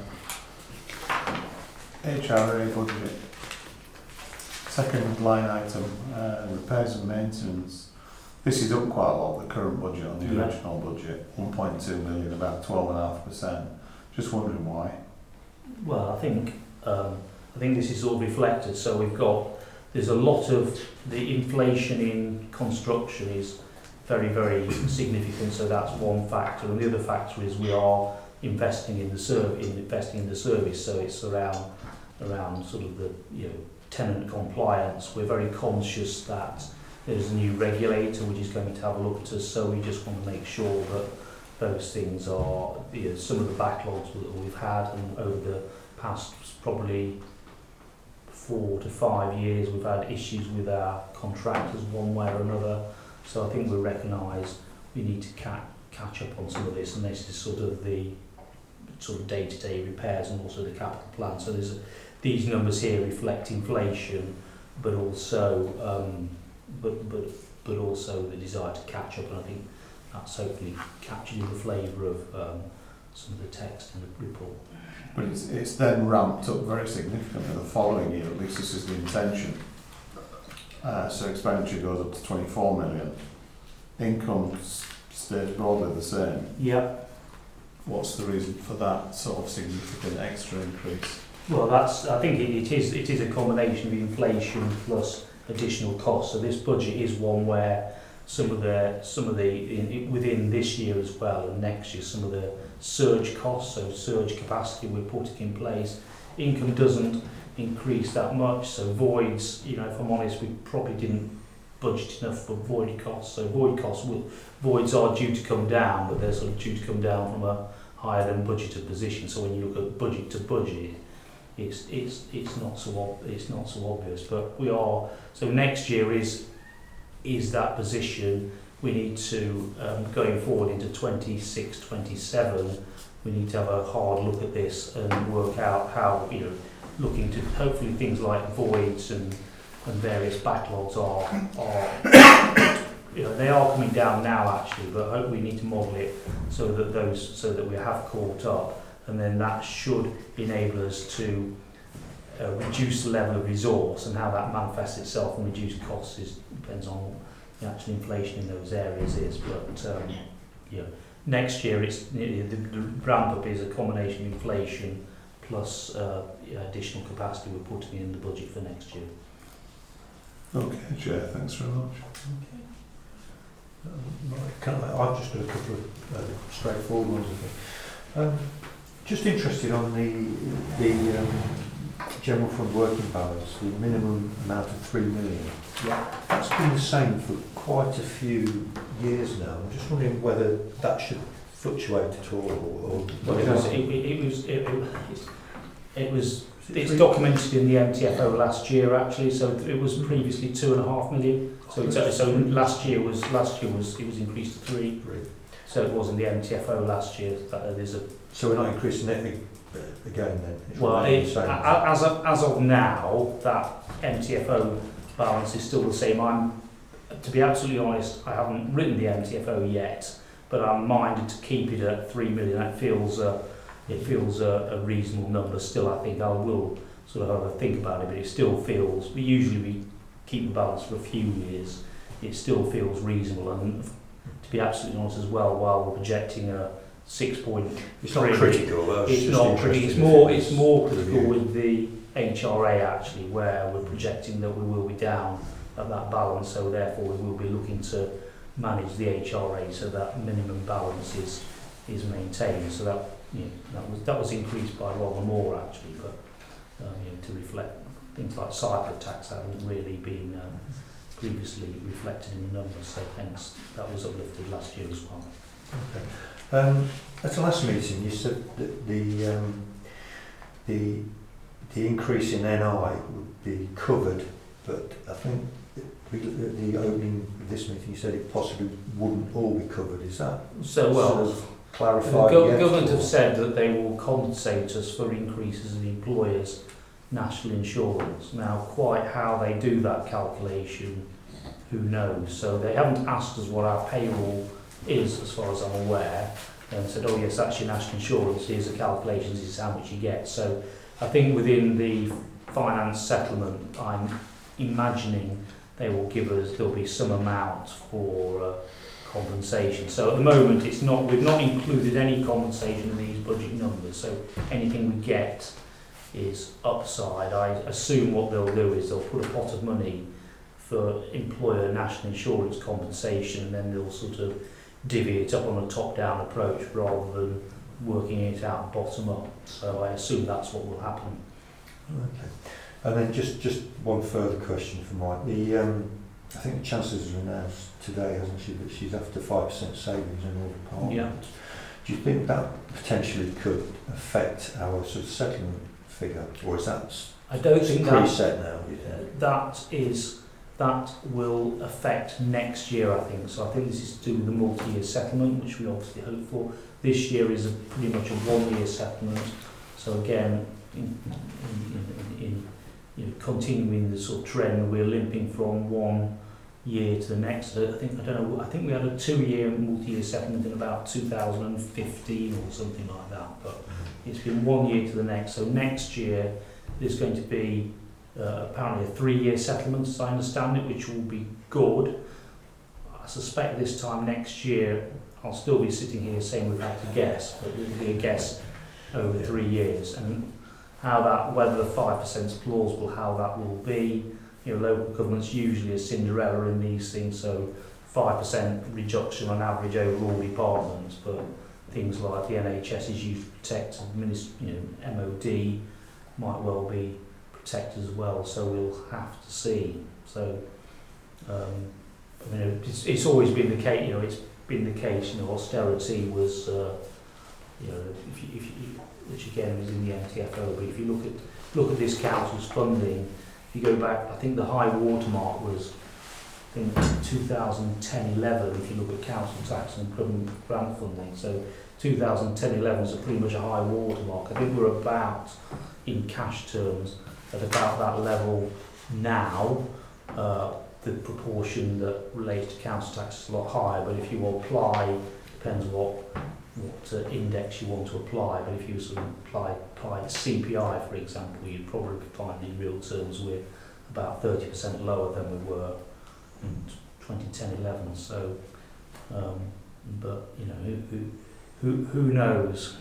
HRA budget. Second line item, repairs and maintenance. This is up quite a lot, the current budget on the original budget, 1.2 million, about 12.5%. Just wondering why. Well, I think this is all reflected. So there's a lot of the inflation in construction is very, very significant. So that's one factor, and the other factor is we are investing in the service. So it's around sort of the tenant compliance. We're very conscious that there's a new regulator which is going to have a look at us, so we just want to make sure that those things are some of the backlogs that we've had, and over the past probably 4 to 5 years we've had issues with our contractors one way or another. So I think we recognise we need to catch up on some of this, and this is sort of the day-to-day repairs and also the capital plan. So there's these numbers here reflect inflation, but also but also the desire to catch up, and I think that's hopefully captured in the flavour of some of the text in the report. But it's then ramped up very significantly the following year, at least this is the intention. So expenditure goes up to 24 million. Income stays broadly the same. Yeah. What's the reason for that sort of significant extra increase? Well, I think it is a combination of inflation plus additional costs. So this budget is one where within this year as well and next year, some of the surge costs, so surge capacity we're putting in place. Income doesn't increase that much, so voids, if I'm honest, we probably didn't budget enough for void costs. So voids are due to come down, but they're sort of due to come down from a higher than budgeted position. So when you look at budget to budget, it's not so obvious. But we are, so next year is that position. We need to going forward into 26, 27. We need to have a hard look at this and work out how, looking to hopefully things like voids and various backlogs are they are coming down now actually, but I hope we need to model it so that we have caught up, and then that should enable us to reduce the level of resource, and how that manifests itself and reduce costs depends on what the actual inflation in those areas is. But next year the ramp up is a combination of inflation plus additional capacity we're putting in the budget for next year. Okay, Chair, thanks very much. I've just got a couple of straightforward ones, I think. Just interested on the general fund working balance, the minimum amount of 3 million. Yeah. That's been the same for quite a few years now. I'm just wondering whether that should fluctuate at all, or it's documented in the MTFO last year actually. So it was previously 2.5 million. So last year was it was increased to 3. So it was in the MTFO last year. So we're not increasing it again then? Well, as of now, that MTFO balance is still the same. To be absolutely honest, I haven't written the MTFO yet, but I'm minded to keep it at 3 million. That feels a reasonable number. Still, I think I will sort of have a think about it, but it still feels. We keep the balance for a few years. It still feels reasonable, and to be absolutely honest as well, while we're projecting a 6.3, it's not critical. It's not critical. It's more critical with the HRA actually, where we're projecting that we will be down at that balance. So therefore, we will be looking to manage the HRA so that minimum balance is maintained. So that was increased by rather more actually, but to reflect things like cyber tax haven't really been previously reflected in the numbers. So hence that was uplifted last year as well. Okay. At the last meeting, you said that the increase in NI would be covered, but I think at the opening of this meeting, you said it possibly wouldn't all be covered. Is that sort of clarified? The government have said that they will compensate us for increases in the employers' national insurance. Now, quite how they do that calculation, who knows? So they haven't asked us what our payroll is, as far as I'm aware, and said, oh yes, that's your national insurance, here's the calculations, this is how much you get. So I think within the finance settlement, I'm imagining there'll be some amount for compensation. So at the moment, we've not included any compensation in these budget numbers, so anything we get is upside. I assume what they'll do is they'll put a pot of money for employer national insurance compensation, and then they'll sort of divvy it up on a top-down approach rather than working it out bottom up. So I assume that's what will happen. Okay. And then just one further question for Mike. I think the Chancellor has announced today, hasn't she, that she's after 5% savings in all departments. Yeah. Do you think that potentially could affect our sort of settlement figure, or is that preset now? That will affect next year, I think. So I think this is to do with the multi-year settlement, which we obviously hope for. This year is pretty much a one-year settlement. So again, in continuing the sort of trend, we're limping from one year to the next. I think we had a 2-year multi-year settlement in about 2015 or something like that. But it's been 1 year to the next. So next year there's going to be apparently a 3-year settlement, as I understand it, which will be good. I suspect this time next year I'll still be sitting here saying we've had to guess, but it will be a guess over 3 years, and whether the 5% is plausible, how that will be. Local government's usually a Cinderella in these things, so 5% reduction on average over all departments, but things like the NHS's Youth Protect and MOD might well be protected as well, so we'll have to see. So it's always been the case, it's been the case, austerity was, which again was in the MTFO, but if you look at this council's funding, if you go back, I think the high watermark was, I think 2010-11, if you look at council tax and grant funding, so 2010-11 is pretty much a high watermark. I think we're about, in cash terms, at about that level now. The proportion that relates to council tax is a lot higher, but if you apply, depends what index you want to apply, but if you sort of apply CPI, for example, you'd probably find in real terms we're about 30% lower than we were in 2010-11. So, but who knows?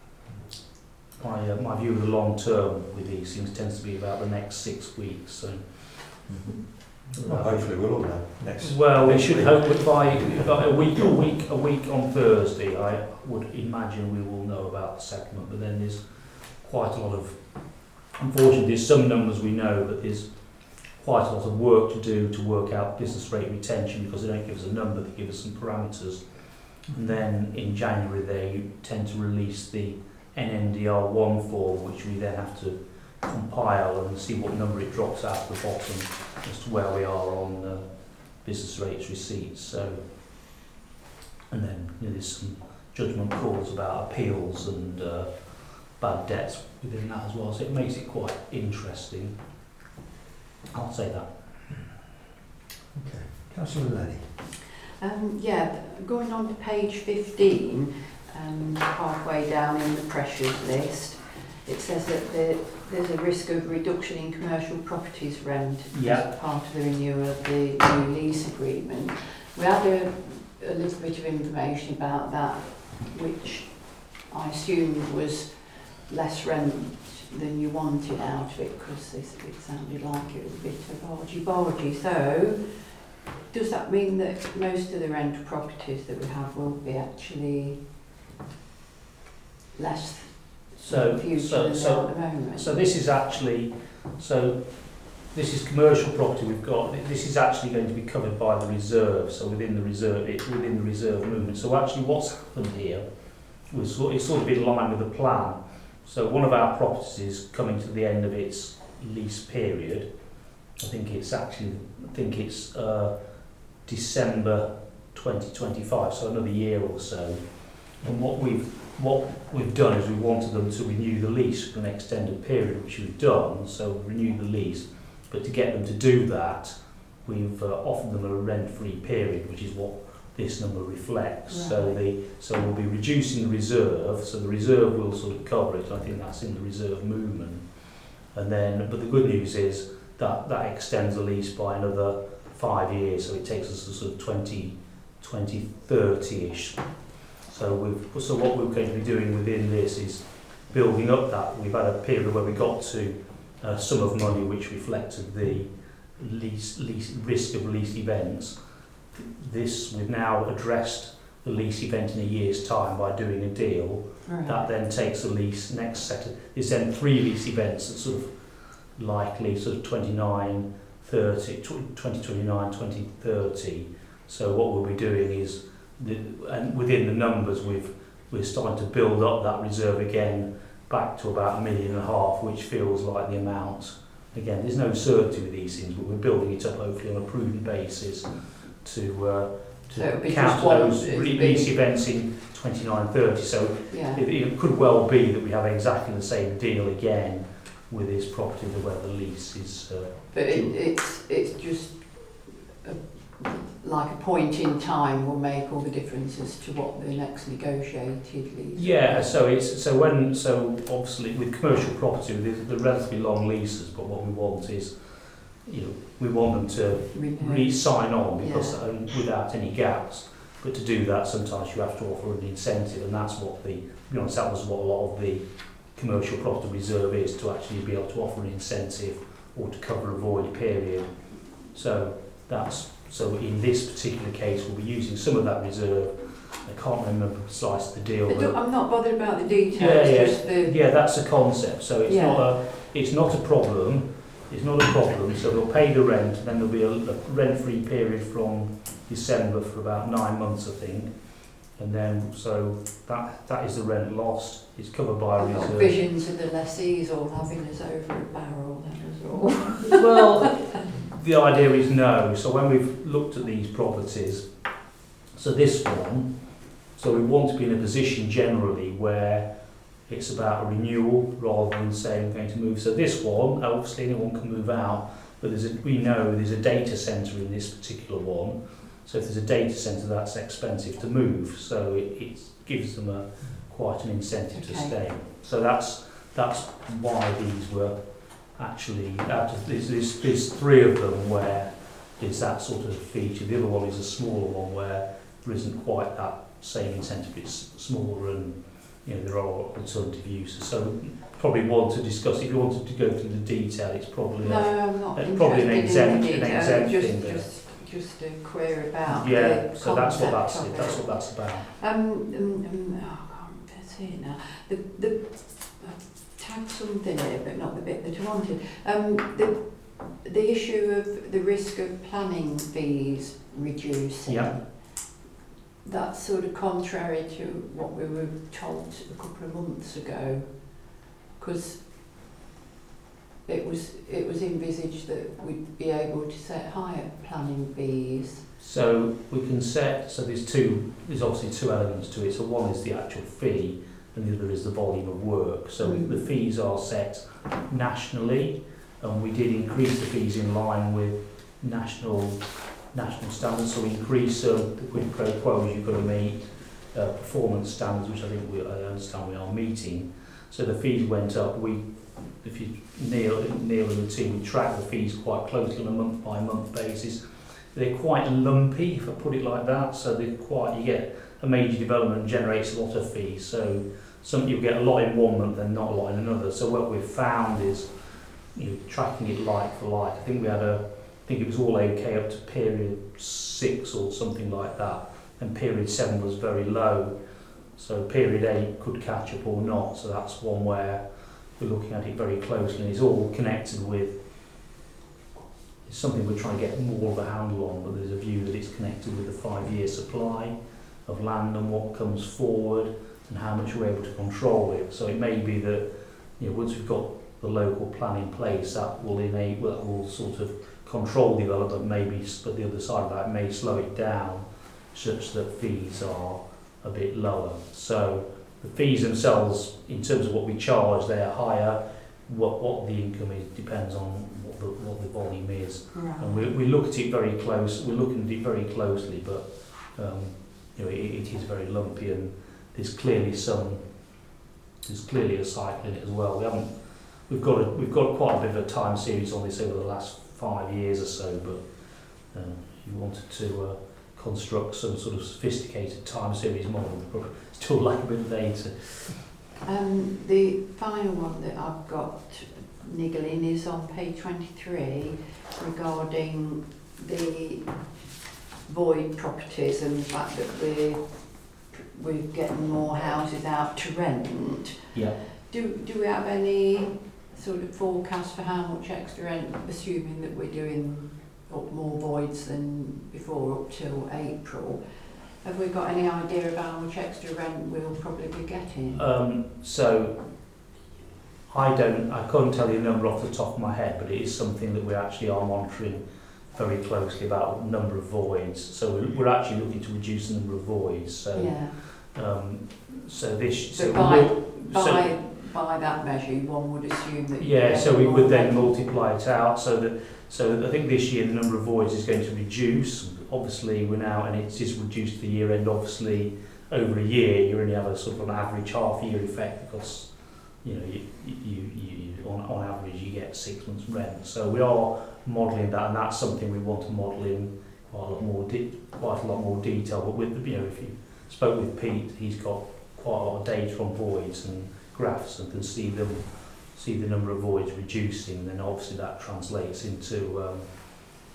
My view of the long term with these things tends to be about the next 6 weeks. So. Well, hopefully we'll all know next. Well, we should hope that by a week on Thursday, I would imagine we will know about the settlement. But then there's quite a lot of, unfortunately, there's some numbers we know, but there's quite a lot of work to do to work out business rate retention, because they don't give us a number, they give us some parameters. And then in January they tend to release the NNDR1 form, which we then have to compile and see what number it drops out the bottom as to where we are on business rates receipts. So, and then there's some judgment calls about appeals and bad debts within that as well. So it makes it quite interesting. I'll say that. Okay, Councillor Lenny. Going on to page 15, halfway down in the pressures list, it says that there's a risk of reduction in commercial properties rent as part of the renewal of the new lease agreement. We had a little bit of information about that, which I assumed was less rent than you wanted out of it, because it sounded like it was a bit of argy-bargy. So, does that mean that most of the rental properties that we have will be actually less future than they are at the moment? So this is actually, this is commercial property we've got. This is actually going to be covered by the reserve. So within the reserve movement. So actually, what's happened here was it's sort of in line with the plan. So one of our properties is coming to the end of its lease period. I think it's December 2025, so another year or so. And what we've done is we wanted them to renew the lease for an extended period, which we've done. So renew the lease, but to get them to do that, we've offered them a rent-free period, which is what this number reflects. Right. So we'll be reducing the reserve. So the reserve will sort of cover it. I think that's in the reserve movement. And then, but the good news is that extends the lease by another 5 years. So it takes us to sort of 2030-ish. So what we're going to be doing within this is building up that. We've had a period where we got to a sum of money which reflected the lease risk of lease events. We've now addressed the lease event in a year's time by doing a deal. Right. That then takes the lease next set. There's then 3 lease events that sort of likely sort of 2029, 2030. So what we'll be doing is, and within the numbers, we're starting to build up that reserve again back to about $1.5 million, which feels like the amount. Again, there's no certainty with these things, but we're building it up hopefully on a prudent basis to count those lease events in 29-30. So it could well be that we have exactly the same deal again with this property where the lease is. But it's just like a point in time will make all the difference as to what the next negotiated lease. Yeah, so obviously with commercial property, they're relatively long leases, but what we want is, we want them to re-sign on because without any gaps. But to do that, sometimes you have to offer an incentive, and that's what that was what a lot of the commercial property reserve is, to actually be able to offer an incentive or to cover a void period. So that's So in this particular case, we'll be using some of that reserve. I can't remember precisely the deal. But I'm not bothered about the details. yeah, Just the yeah, that's the concept. So it's Yeah. it's not a problem. It's not a problem. So they'll pay the rent, and then there'll be a rent-free period from December for about 9 months, I think. And then, so that is the rent lost. It's covered by a I've got reserve. visions of the lessees all having us over a barrel then as well. Well, the idea is no. So when we've looked at these properties, so this one, so we want to be in a position generally where it's about a renewal rather than saying we're going to move. So this one, obviously anyone can move out, but we know there's a data centre in this particular one. So if there's a data centre, that's expensive to move. So it gives them quite an incentive to stay. So that's why these were actually out of there's 3 of them where there's that sort of feature. The other one is a smaller one where there isn't quite that same incentive. It's smaller and there are alternative uses. So probably want to discuss. If you wanted to go through the detail, it's probably I'm not probably an interested in exempt the detail, thing. just a query about Yeah, the so that's what concept of that's what that's about. I can't see it now. The tagged something here, but not the bit that I wanted. The issue of the risk of planning fees reducing. Yeah. That's sort of contrary to what we were told a couple of months ago, because it was envisaged that we'd be able to set higher planning fees. So we can set. So there's obviously 2 elements to it. So one is the actual fee, and the other is the volume of work. So the fees are set nationally, and we did increase the fees in line with national standards. So we increase the quid pro quos you've got to meet, performance standards, which I think I understand we are meeting. So the fees went up. If you Neil and the team, we track the fees quite closely on a month by month basis. They're quite lumpy, if I put it like that. So you get a major development generates a lot of fees. So you get a lot in one month and not a lot in another. So what we've found is tracking it like for like. I think it was all okay up to period 6 or something like that, and period 7 was very low. So period 8 could catch up or not. So that's one where we're looking at it very closely, and it's all connected with. It's something we're trying to get more of a handle on, but there's a view that it's connected with the 5-year supply of land and what comes forward and how much we're able to control it. So it may be that once we've got the local plan in place, that will sort of control development, maybe, but the other side of that may slow it down such that fees are a bit lower. So the fees themselves, in terms of what we charge, they're higher. What the income is depends on what the volume is. Right. And we look at it very close. We're looking at it very closely, but it is very lumpy, and there's clearly a cycle in it as well. We've got quite a bit of a time series on this over the last 5 years or so, but if you wanted to construct some sort of sophisticated time series model, we'd still lack a bit of data. The final one that I've got niggling is on page 23 regarding the void properties and the fact that we're getting more houses out to rent. Yeah. Do we have any sort of forecast for how much extra rent, assuming that we're doing up more voids than before up till April? Have we got any idea of how much extra rent we'll probably be getting? So I couldn't tell you a number off the top of my head, but it is something that we actually are monitoring very closely about the number of voids. So we're actually looking to reduce the number of voids. So yeah. By that measure, one would assume that. Yeah. So we would then multiply it out. So I think this year the number of voids is going to reduce. Obviously, we're now, and it's just reduced the year end. Obviously, over a year, you only have a sort of an average half-year effect because you on average you get 6 months rent. So we are modelling that, and that's something we want to model in quite a lot more detail. But if you spoke with Pete, he's got quite a lot of data on voids and graphs and can see the number of voids reducing. Then obviously that translates into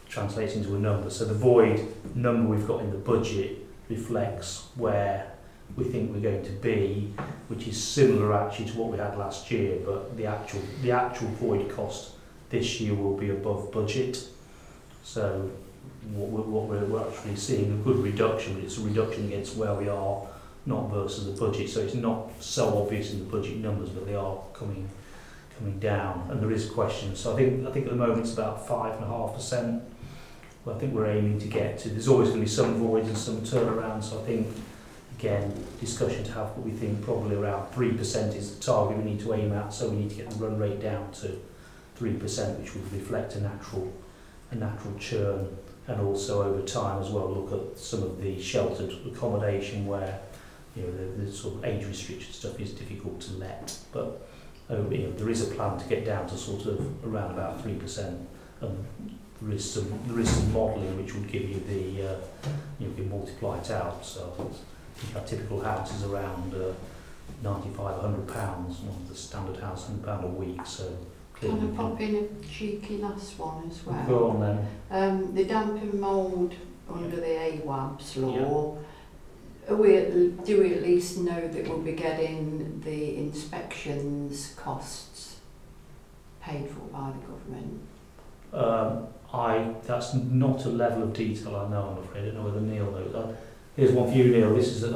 translates into a number. So the void number we've got in the budget reflects where we think we're going to be, which is similar actually to what we had last year, but the actual void cost this year will be above budget. So what we're actually seeing a good reduction, but it's a reduction against where we are, not versus the budget. So it's not so obvious in the budget numbers, but they are coming down, and there is questions. So I think at the moment it's about 5.5%. Well, I think we're aiming to get to. There's always going to be some voids and some turnarounds. So I think again discussion to have, but we think probably around 3% is the target we need to aim at. So we need to get the run rate down to 3%, which would reflect a natural churn, and also over time as well look at some of the sheltered accommodation where the sort of age restricted stuff is difficult to let, but there is a plan to get down to sort of around about 3%, and there is some modelling which would give you the you can multiply it out. So I think our typical house is around £95–100, the standard house £100 a week. So can I pop in a cheeky last one as well? Go on then. The damp and mould under the AWAB's law. Do we at least know that we'll be getting the inspections costs paid for by the government? That's not a level of detail I know, I'm afraid. I don't know whether Neil knows. Here's one for you, Neil. This is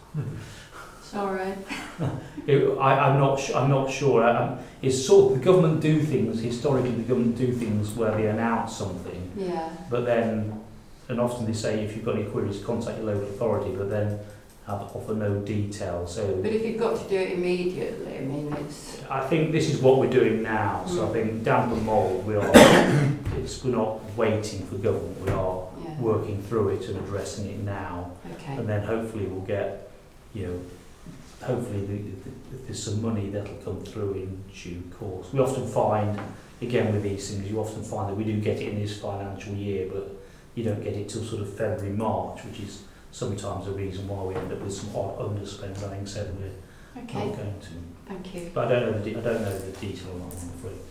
Sorry. I'm not sure. It's sort of the government do things. Historically, the government do things where they announce something. Yeah. But then, and often they say if you've got any queries, contact your local authority. But then offer no detail. So. But if you've got to do it immediately, I mean, it's. I think this is what we're doing now. So I think damp and mould, we're not waiting for government. We are working through it and addressing it now. Okay. And then hopefully we'll get, hopefully there's some money that'll come through in due course. We often find, again with these things, you often find that we do get it in this financial year, but you don't get it till sort of February, March, which is sometimes a reason why we end up with some odd underspend. Having said we're not going to. Thank you. But I don't know the detail on that one, I'm afraid.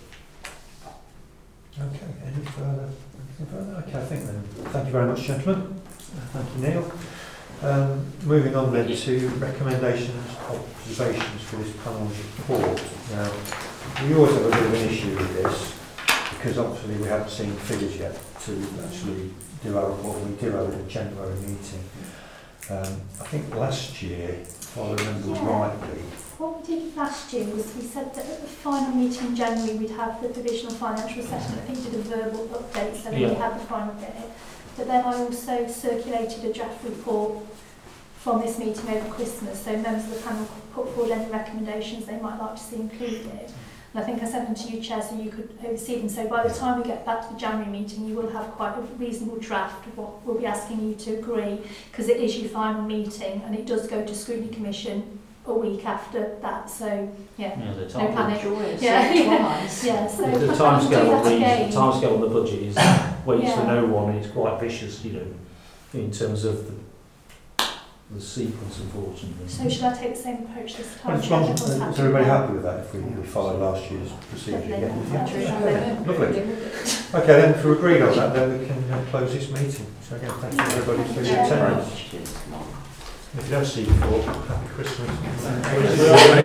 Okay, any further? Okay, I think then. Thank you very much, gentlemen. Thank you, Neil. Moving on then to recommendations, observations for this panel's report. Now, we always have a bit of an issue with this because obviously we haven't seen figures yet to actually do our report. We do have a January meeting. I think last year, if I remember rightly. What we did last year was we said that at the final meeting in January we'd have the provisional financial assessment. I think we did a verbal update, so then we had the final bit. But then I also circulated a draft report from this meeting over Christmas, so members of the panel could put forward any recommendations they might like to see included. And I think I sent them to you, Chair, so you could oversee them. So by the time we get back to the January meeting, you will have quite a reasonable draft of what we'll be asking you to agree, because it is your final meeting and it does go to Scrutiny Commission a week after that. So the no panic. So the timescale on the budget is waits for no one. It's quite vicious, in terms of the sequence, unfortunately. So should I take the same approach this time? Is everybody happy with that if we follow last year's procedure? Lovely. Okay, then if we're agreed on that, then we can close this meeting. So again, thank you everybody for your attendance. If you don't see you before, happy Christmas.